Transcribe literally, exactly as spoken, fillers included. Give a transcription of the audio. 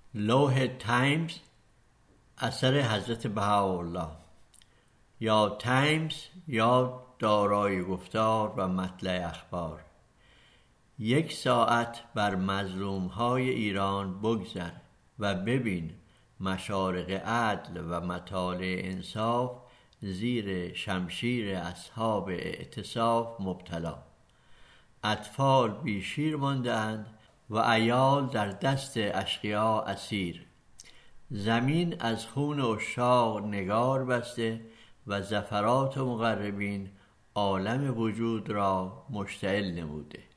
لوح تایمز اثر حضرت بهاءالله. یا تایمز یا دارای گفتار و مطلع اخبار. یک ساعت بر مظلومهای ایران بگذر و ببین مشارق عدل و مطالع انصاف زیر شمشیر اصحاب اعتصاف مبتلا. اطفال بی شیر مانده‌اند و عیال در دست اشقیا اسیر. زمین از خون عشاق نگار بسته و زفرات مقربین عالم وجود را مشتعل نموده.